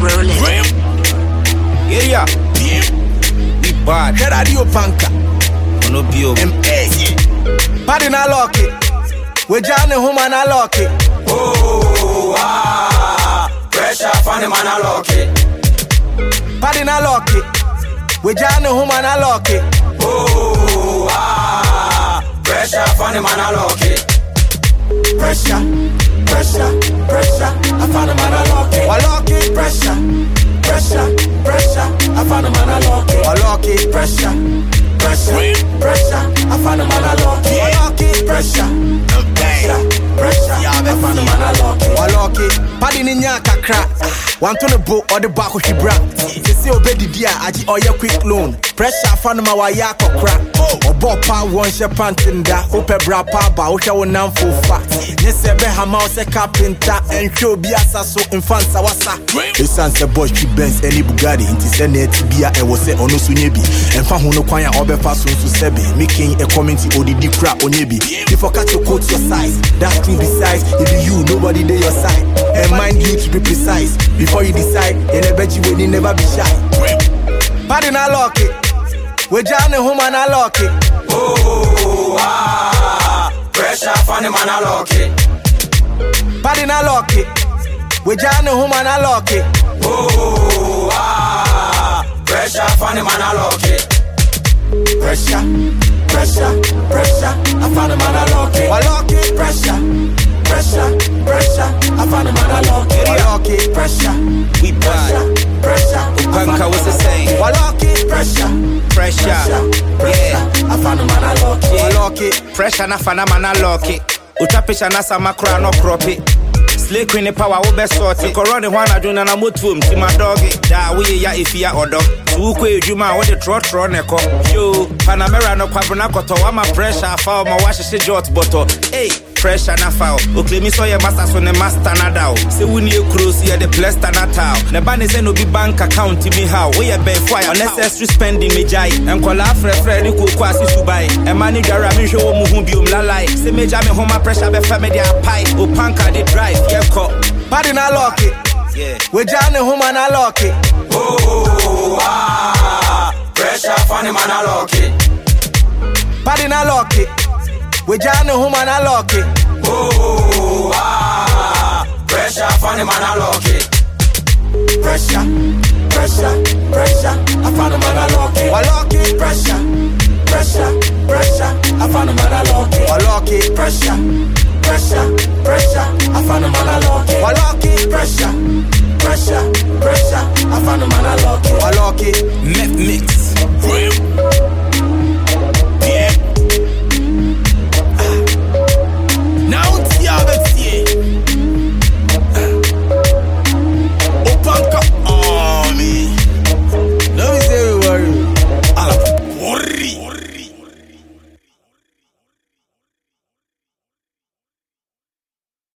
rolling. Yeah. We bad. Radio Panka. No bio. Party na lock it. We jam home and I lock it. Oh, pressure funny man I lock it. Party na lock it. We jam home and I lock it. Oh, pressure funny man I lock it. Pressure, I found a man I lock it. I lock it. Pressure, I found a man I lock it. I lock it. Pressure, I found a man I lock it. I lock it. Pressure, I found a man I lock it. I lock it. Party ni nyaka crack. Want to the boat or the back of shibra. They say obedi dia aji or your quick loan. Pressure found my wayako crack. Or bopa one share panting da. Ope bra pa ba osha wonam full fat. Yes, be hama se carpenter and show biasa so infant sawasa. This answer boy she Benz any Bugatti. Inti se net bia e was se ono sunyebi. And fa hono kwanya obe fa so sebi. Making a community odidi crap onyebi. If I catch your coat your size, that's true besides. If you nobody dey your side. And mind you to be precise. Before you decide, and I bet you will never be shy. Party na lock it. We jam home and I lock it. Oh, pressure funny man I lock it. Party na lock it. We jam home and I lock it. Oh, pressure funny man I lock it. Pressure, I found a man I lock it. I lock it. Pressure, I found a man I lock it. I lock it. Pressure, We bad. Panka was the same. I lock it. Pressure, Yeah. I found a man I lock it. I lock it. Pressure na fana man I lock it. Utapisha na sama kura no crop it. Slay queen the power we best sort it. Corona one aduna na motum to my dog it. Da we ya if ya odo. Uko ejuma wo the trotro neko. Yo, Panamera no kwabna koto wa ma pressure fa ma wash she jot bottle. Hey, pressure na foul. O claim so your master so ne master na daw. Say we need cross here the plaster na town. Ne ban say no be bank account me how. We be fire unnecessary spending me jai. En kola frɛ ni ko kwasi subai. E mani gara mi show mu hu bi lalai. Say me jam me home pressure be fa me dia pipe. O panka the drive. Party na lock it. Yeah. We jam home and I lock it. Oh, pressure funny man I lock it. Party na lock it. We jam home and I lock it. Oh, pressure funny man I lock it. Pressure, I found a man I lock it. I lock it. Pressure, I found a man I lock it. I lock it. Pressure, I found a man I lock it. I lock it. Pressure,